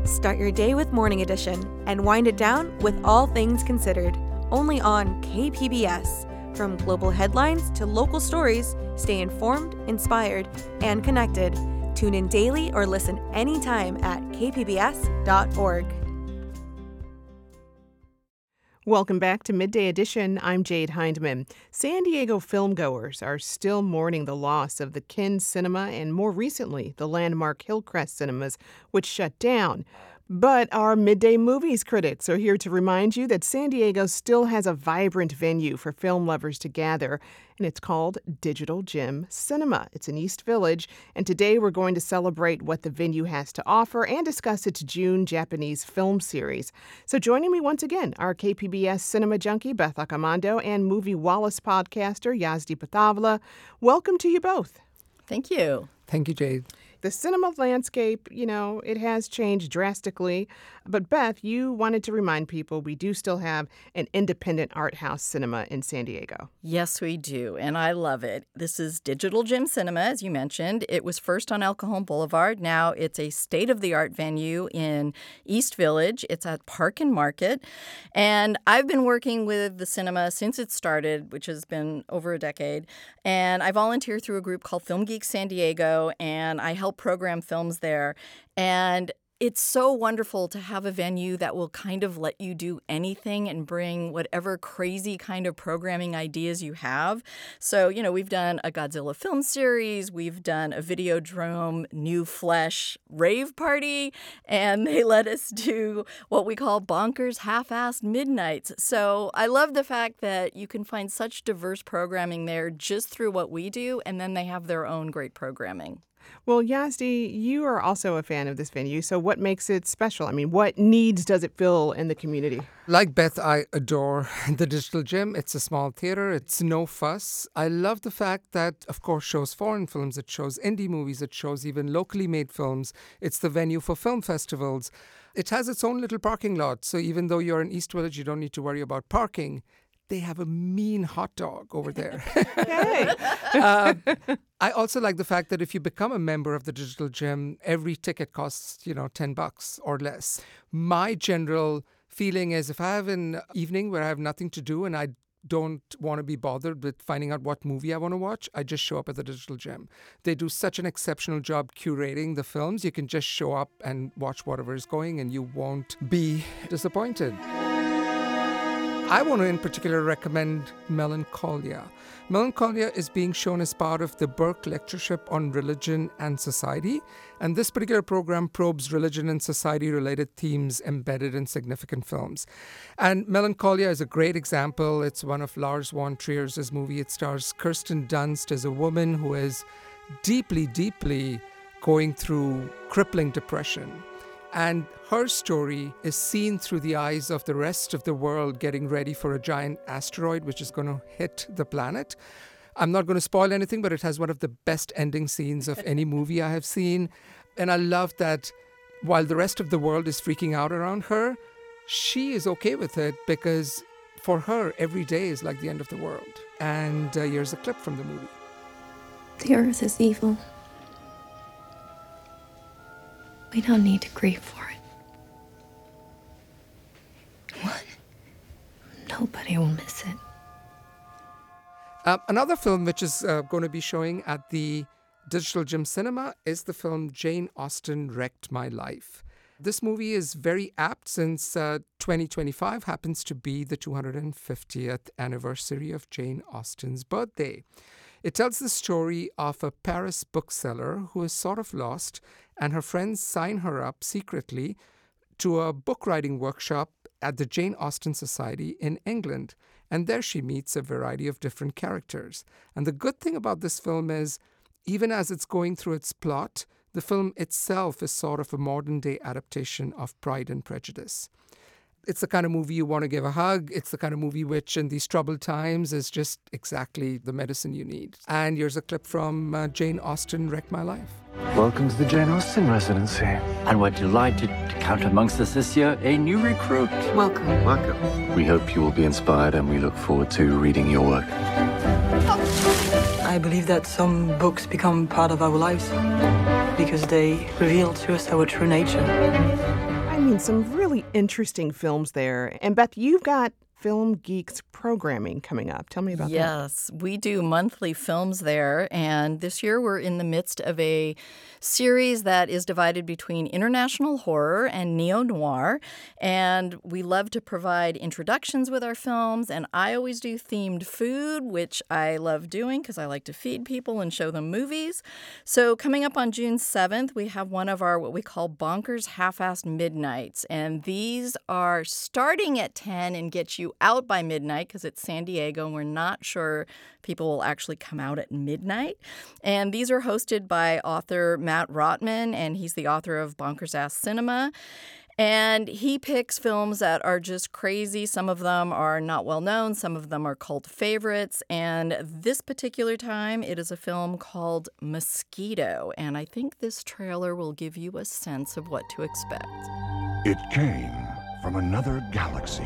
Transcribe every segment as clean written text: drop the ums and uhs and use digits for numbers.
Start your day with Morning Edition and wind it down with All Things Considered, only on KPBS. From global headlines to local stories, stay informed, inspired, and connected. Tune in daily or listen anytime at kpbs.org. Welcome back to Midday Edition. I'm Jade Hindman. San Diego filmgoers are still mourning the loss of the Kin Cinema and, more recently, the landmark Hillcrest Cinemas, which shut down. But our Midday Movies critics are here to remind you that San Diego still has a vibrant venue for film lovers to gather, and it's called Digital Gem Cinema. It's in East Village, and today we're going to celebrate what the venue has to offer and discuss its June Japanese film series. So joining me once again, our KPBS cinema junkie, Beth Accomando, and Movie Wallace podcaster, Yazdi Patavla. Welcome to you both. Thank you. Thank you, Jade. The cinema landscape, it has changed drastically. But Beth, you wanted to remind people we do still have an independent art house cinema in San Diego. Yes, we do, and I love it. This is Digital Gem Cinema, as you mentioned. It was first on El Cajon Boulevard. Now it's a state-of-the-art venue in East Village. It's at Park and Market. And I've been working with the cinema since it started, which has been over a decade. And I volunteer through a group called Film Geeks San Diego, and I help program films there. And it's so wonderful to have a venue that will kind of let you do anything and bring whatever crazy kind of programming ideas you have. So, we've done a Godzilla film series, we've done a Videodrome New Flesh rave party, and they let us do what we call bonkers half-assed midnights. So I love the fact that you can find such diverse programming there just through what we do, and then they have their own great programming. Well, Yazdi, you are also a fan of this venue, so what makes it special? I mean, what needs does it fill in the community? Like Beth, I adore the Digital Gem. It's a small theater. It's no fuss. I love the fact that, of course, shows foreign films. It shows indie movies. It shows even locally made films. It's the venue for film festivals. It has its own little parking lot. So even though you're in East Village, you don't need to worry about parking. They have a mean hot dog over there. Hey. I also like the fact that if you become a member of the Digital Gem, every ticket costs, $10 or less. My general feeling is if I have an evening where I have nothing to do and I don't want to be bothered with finding out what movie I want to watch, I just show up at the Digital Gem. They do such an exceptional job curating the films. You can just show up and watch whatever is going and you won't be disappointed. I want to in particular recommend Melancholia. Melancholia is being shown as part of the Burke Lectureship on Religion and Society, and this particular program probes religion and society-related themes embedded in significant films. And Melancholia is a great example. It's one of Lars von Trier's movie. It stars Kirsten Dunst as a woman who is deeply, deeply going through crippling depression. And her story is seen through the eyes of the rest of the world getting ready for a giant asteroid which is going to hit the planet. I'm not going to spoil anything, but it has one of the best ending scenes of any movie I have seen. And I love that while the rest of the world is freaking out around her, she is okay with it because for her, every day is like the end of the world. And here's a clip from the movie. The earth is evil. We don't need to grieve for it. What? Nobody will miss it. Another film which is going to be showing at the Digital Gem Cinema is the film Jane Austen Wrecked My Life. This movie is very apt since 2025 happens to be the 250th anniversary of Jane Austen's birthday. It tells the story of a Paris bookseller who is sort of lost, and her friends sign her up secretly to a book writing workshop at the Jane Austen Society in England. And there she meets a variety of different characters. And the good thing about this film is, even as it's going through its plot, the film itself is sort of a modern-day adaptation of Pride and Prejudice. It's the kind of movie you want to give a hug. It's the kind of movie which, in these troubled times, is just exactly the medicine you need. And here's a clip from Jane Austen Wrecked My Life. Welcome to the Jane Austen residency. And we're delighted to count amongst us this year a new recruit. Welcome. Welcome. We hope you will be inspired and we look forward to reading your work. I believe that some books become part of our lives because they reveal to us our true nature. mean, some really interesting films there. And Beth, you've got Film Geeks programming coming up. Tell me about that. Yes, we do monthly films there, and this year we're in the midst of a series that is divided between international horror and neo-noir, and we love to provide introductions with our films, and I always do themed food, which I love doing because I like to feed people and show them movies. So coming up on June 7th, we have one of our what we call Bonkers Half-Assed Midnights, and these are starting at 10 and get you out by midnight because it's San Diego and we're not sure people will actually come out at midnight. And these are hosted by author Matt Rotman, and he's the author of Bonkers Ass Cinema. And he picks films that are just crazy. Some of them are not well known. Some of them are cult favorites. And this particular time, it is a film called Mosquito. And I think this trailer will give you a sense of what to expect. It came from another galaxy.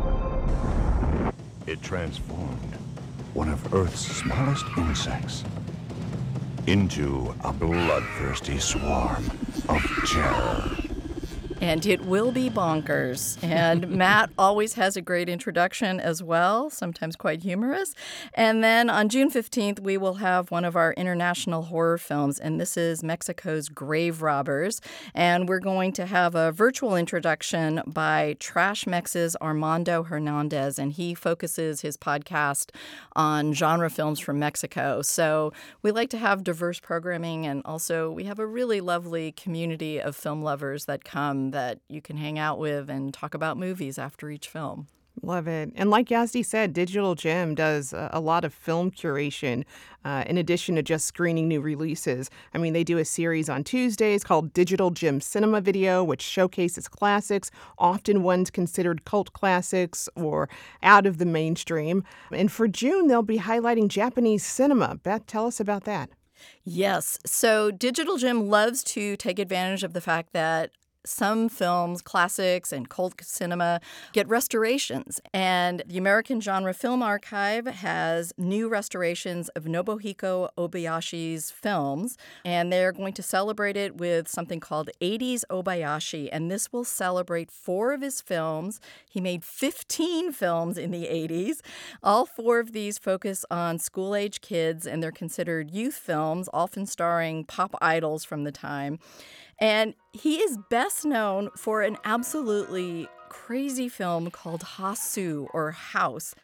It transformed one of Earth's smallest insects into a bloodthirsty swarm of terror. And it will be bonkers. And Matt always has a great introduction as well, sometimes quite humorous. And then on June 15th, we will have one of our international horror films, and this is Mexico's Grave Robbers. And we're going to have a virtual introduction by Trash Mex's Armando Hernandez, and he focuses his podcast on genre films from Mexico. So we like to have diverse programming, and also we have a really lovely community of film lovers that come that you can hang out with and talk about movies after each film. Love it. And like Yazdi said, Digital Gem does a lot of film curation in addition to just screening new releases. I mean, they do a series on Tuesdays called Digital Gem Cinema Video, which showcases classics, often ones considered cult classics or out of the mainstream. And for June, they'll be highlighting Japanese cinema. Beth, tell us about that. Yes. So Digital Gem loves to take advantage of the fact that some films, classics and cult cinema, get restorations. And the American Genre Film Archive has new restorations of Nobuhiko Obayashi's films. And they're going to celebrate it with something called 80s Obayashi. And this will celebrate 4 of his films. He made 15 films in the 80s. All 4 of these focus on school-age kids, and they're considered youth films, often starring pop idols from the time. And he is best known for an absolutely crazy film called Hasu, or House.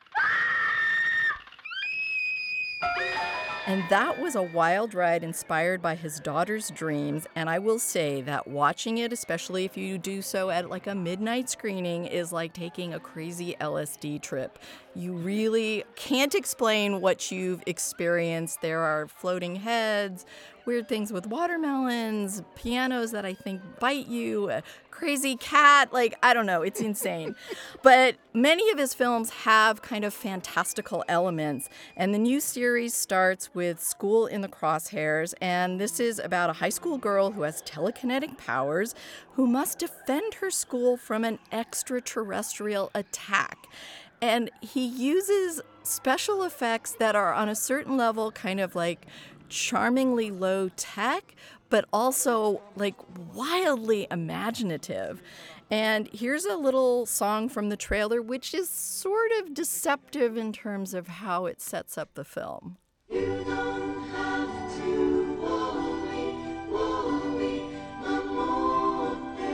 And that was a wild ride inspired by his daughter's dreams. And I will say that watching it, especially if you do so at like a midnight screening, is like taking a crazy LSD trip. You really can't explain what you've experienced. There are floating heads, weird things with watermelons, pianos that I think bite you, a crazy cat. Like, I don't know, it's insane. But many of his films have kind of fantastical elements. And the new series starts with School in the Crosshairs. And this is about a high school girl who has telekinetic powers who must defend her school from an extraterrestrial attack. And he uses special effects that are on a certain level kind of like charmingly low tech, but also like wildly imaginative. And here's a little song from the trailer, which is sort of deceptive in terms of how it sets up the film. You don't have to worry no more.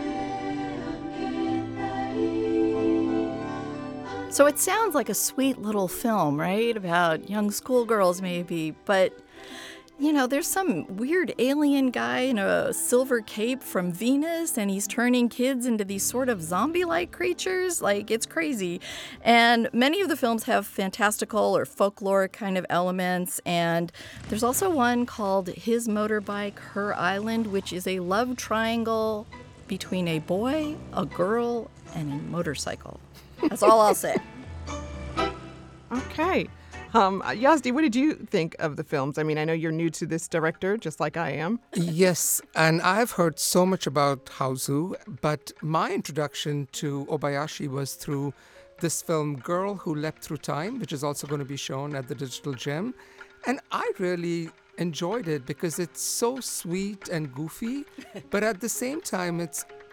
So it sounds like a sweet little film, right? About young schoolgirls maybe, but you know, there's some weird alien guy in a silver cape from Venus, and he's turning kids into these sort of zombie-like creatures. Like, it's crazy. And many of the films have fantastical or folklore kind of elements. And there's also one called His Motorbike, Her Island, which is a love triangle between a boy, a girl, and a motorcycle. That's all I'll say. Okay. Yazdi, what did you think of the films? I mean, I know you're new to this director, just like I am. Yes, and I've heard so much about Haozu, but my introduction to Obayashi was through this film Girl Who Leapt Through Time, which is also going to be shown at the Digital Gem. And I really enjoyed it because it's so sweet and goofy, but at the same time, it's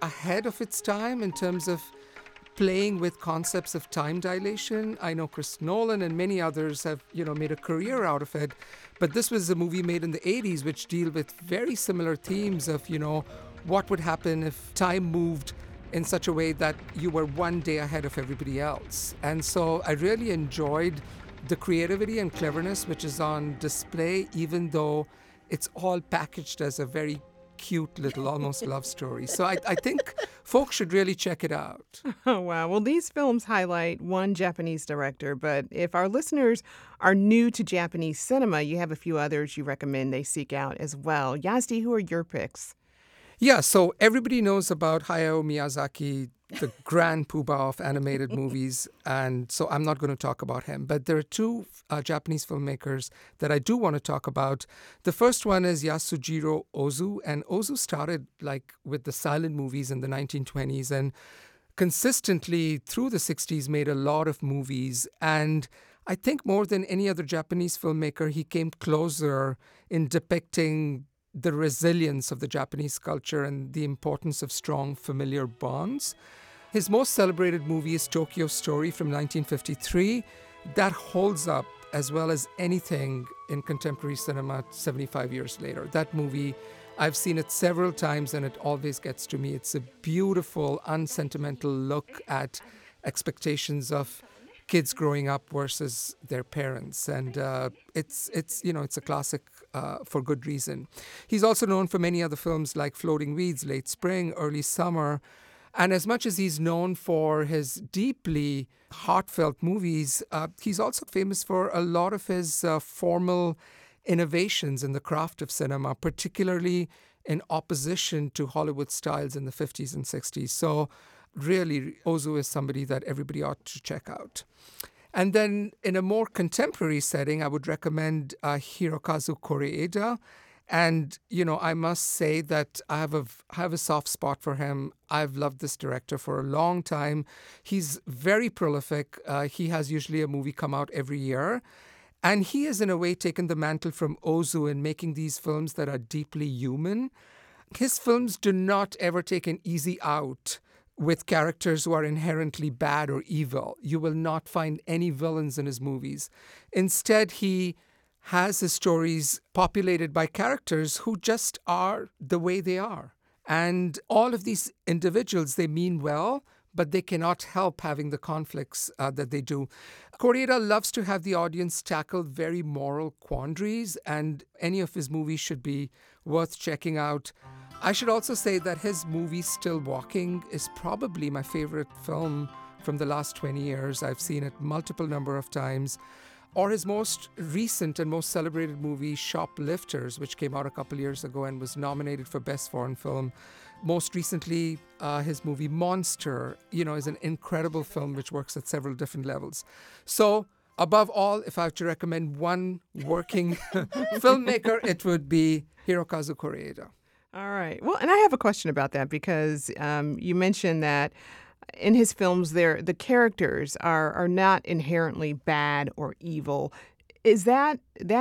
ahead of its time in terms of playing with concepts of time dilation. I know Chris Nolan and many others have, made a career out of it. But this was a movie made in the 80s which deal with very similar themes of, what would happen if time moved in such a way that you were one day ahead of everybody else. And so I really enjoyed the creativity and cleverness which is on display, even though it's all packaged as a very cute little almost love story. So I think folks should really check it out. Oh, wow. Well, these films highlight one Japanese director, but if our listeners are new to Japanese cinema, you have a few others you recommend they seek out as well. Yazdi, who are your picks? Yeah, so everybody knows about Hayao Miyazaki, the grand poobah of animated movies, and so I'm not going to talk about him. But there are two Japanese filmmakers that I do want to talk about. The first one is Yasujiro Ozu, and Ozu started with the silent movies in the 1920s and consistently through the 60s made a lot of movies. And I think more than any other Japanese filmmaker, he came closer in depicting the resilience of the Japanese culture and the importance of strong familiar bonds. His most celebrated movie is Tokyo Story from 1953. That holds up as well as anything in contemporary cinema 75 years later. That movie, I've seen it several times and it always gets to me. It's a beautiful, unsentimental look at expectations of kids growing up versus their parents, and it's a classic for good reason. He's also known for many other films like Floating Weeds, Late Spring, Early Summer, and as much as he's known for his deeply heartfelt movies, he's also famous for a lot of his formal innovations in the craft of cinema, particularly in opposition to Hollywood styles in the 50s and 60s. So really, Ozu is somebody that everybody ought to check out. And then in a more contemporary setting, I would recommend Hirokazu Koreeda. And, I must say that I have a soft spot for him. I've loved this director for a long time. He's very prolific. He has usually a movie come out every year. And he has, in a way, taken the mantle from Ozu in making these films that are deeply human. His films do not ever take an easy out with characters who are inherently bad or evil. You will not find any villains in his movies. Instead, he has his stories populated by characters who just are the way they are. And all of these individuals, they mean well, but they cannot help having the conflicts that they do. Koreeda loves to have the audience tackle very moral quandaries, and any of his movies should be worth checking out. I should also say that his movie Still Walking is probably my favorite film from the last 20 years. I've seen it multiple number of times. Or his most recent and most celebrated movie, Shoplifters, which came out a couple years ago and was nominated for Best Foreign Film. Most recently, his movie Monster, is an incredible film which works at several different levels. So, above all, if I have to recommend one working filmmaker, it would be Hirokazu Koreeda. All right. Well, and I have a question about that because you mentioned that in his films, the characters are not inherently bad or evil. Is that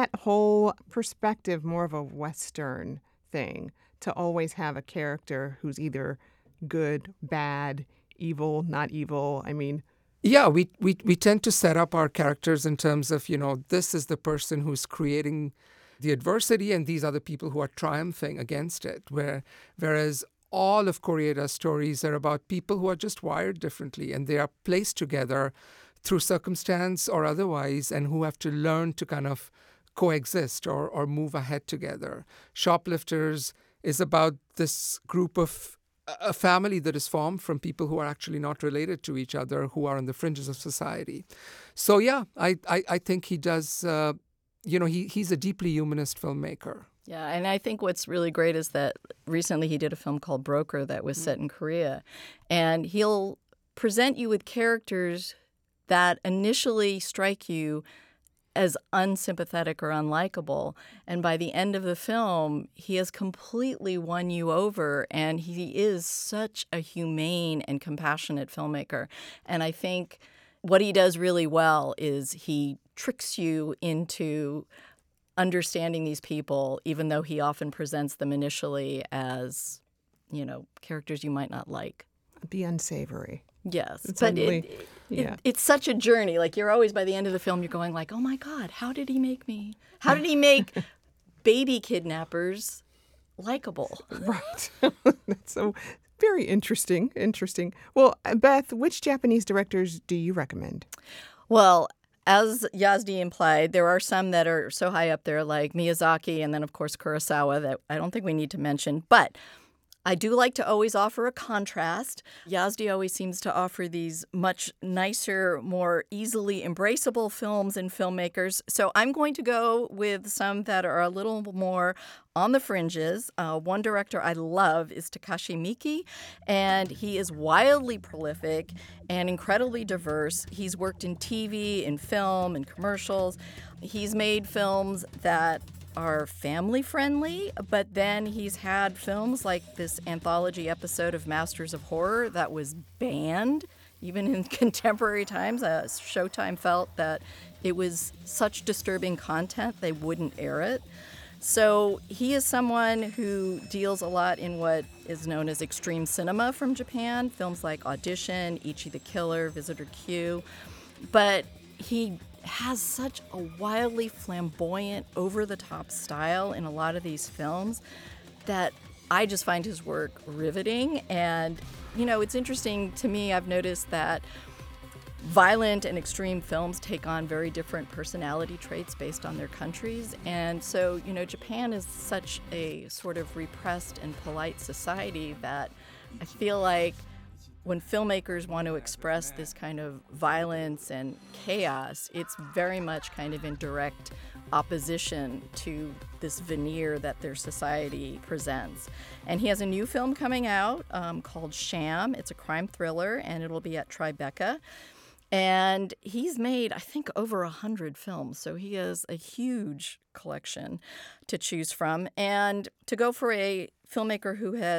whole perspective more of a Western thing, to always have a character who's either good, bad, evil, not evil? I mean, yeah, we tend to set up our characters in terms of, this is the person who's creating the adversity and these are the people who are triumphing against it. Whereas all of Koreeda's stories are about people who are just wired differently and they are placed together through circumstance or otherwise and who have to learn to kind of coexist or move ahead together. Shoplifters is about this group of a family that is formed from people who are actually not related to each other, who are on the fringes of society. So yeah, I think he does, he's a deeply humanist filmmaker. Yeah, and I think what's really great is that recently he did a film called Broker that was set in Korea. And he'll present you with characters that initially strike you as unsympathetic or unlikable. And by the end of the film, he has completely won you over. And he is such a humane and compassionate filmmaker. And I think what he does really well is he tricks you into understanding these people, even though he often presents them initially as characters you might not like. Be unsavory. Yes, It's but only- it's such a journey. Like, you're always, by the end of the film, you're going like, oh my God, how did he make me? How did he make baby kidnappers likable? Right. That's so very interesting. Well, Beth, which Japanese directors do you recommend? Well, as Yazdi implied, there are some that are so high up there, like Miyazaki and then, of course, Kurosawa, that I don't think we need to mention. But I do like to always offer a contrast. Yazdi always seems to offer these much nicer, more easily embraceable films and filmmakers. So I'm going to go with some that are a little more on the fringes. One director I love is Takashi Miike, and he is wildly prolific and incredibly diverse. He's worked in TV, in film, in commercials. He's made films that are family friendly, but then he's had films like this anthology episode of Masters of Horror that was banned. Even in contemporary times, Showtime felt that it was such disturbing content they wouldn't air it. So he is someone who deals a lot in what is known as extreme cinema from Japan, films like Audition, Ichi the Killer, Visitor Q. But he has such a wildly flamboyant, over-the-top style in a lot of these films that I just find his work riveting. And, it's interesting to me, I've noticed that violent and extreme films take on very different personality traits based on their countries. And so, Japan is such a sort of repressed and polite society that I feel like when filmmakers want to express this kind of violence and chaos, it's very much kind of in direct opposition to this veneer that their society presents. And he has a new film coming out called Sham. It's a crime thriller, and it'll be at Tribeca. And he's made, I think, over 100 films, so he has a huge collection to choose from. And to go for a filmmaker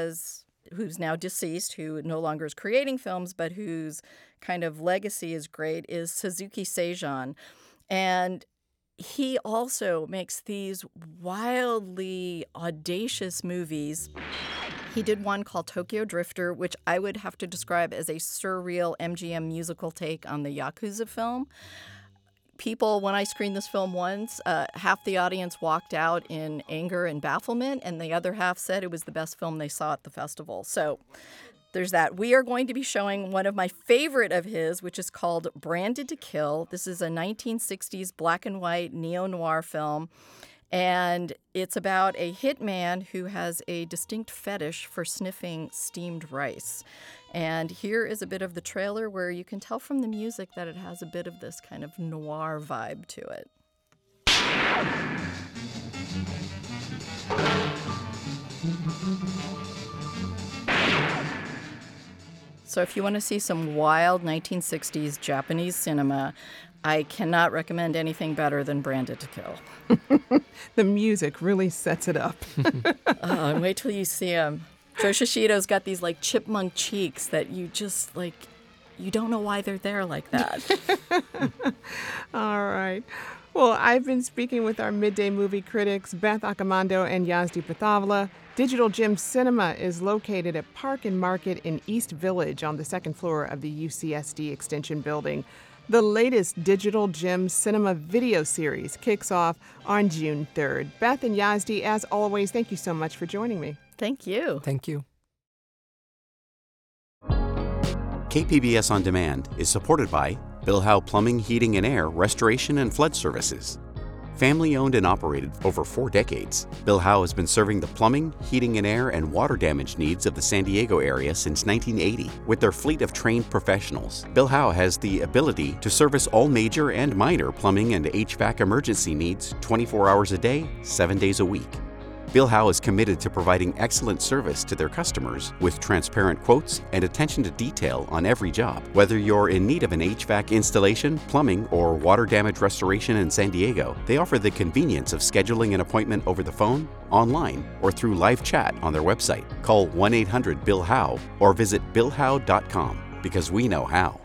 who's now deceased, who no longer is creating films, but whose kind of legacy is great, is Suzuki Seijan. And he also makes these wildly audacious movies. He did one called Tokyo Drifter, which I would have to describe as a surreal MGM musical take on the Yakuza film. People, when I screened this film once, half the audience walked out in anger and bafflement, and the other half said it was the best film they saw at the festival. So there's that. We are going to be showing one of my favorite of his, which is called Branded to Kill. This is a 1960s black and white neo-noir film, and it's about a hitman who has a distinct fetish for sniffing steamed rice. And here is a bit of the trailer where you can tell from the music that it has a bit of this kind of noir vibe to it. So if you want to see some wild 1960s Japanese cinema, I cannot recommend anything better than Branded to Kill. The music really sets it up. And wait till you see him. Joe Shishido's got these like chipmunk cheeks that you just like, you don't know why they're there like that. All right. Well, I've been speaking with our midday movie critics, Beth Accomando and Yazdi Pathavla. Digital Gem Cinema is located at Park and Market in East Village on the second floor of the UCSD Extension Building. The latest Digital Gem Cinema video series kicks off on June 3rd. Beth and Yazdi, as always, thank you so much for joining me. Thank you. Thank you. KPBS On Demand is supported by Bill Howe Plumbing, Heating and Air, Restoration and Flood Services. Family owned and operated for over 4 decades, Bill Howe has been serving the plumbing, heating and air, and water damage needs of the San Diego area since 1980. With their fleet of trained professionals, Bill Howe has the ability to service all major and minor plumbing and HVAC emergency needs 24 hours a day, 7 days a week. Bill Howe is committed to providing excellent service to their customers with transparent quotes and attention to detail on every job. Whether you're in need of an HVAC installation, plumbing, or water damage restoration in San Diego, they offer the convenience of scheduling an appointment over the phone, online, or through live chat on their website. Call 1-800-BILL-HOWE or visit BillHowe.com because we know how.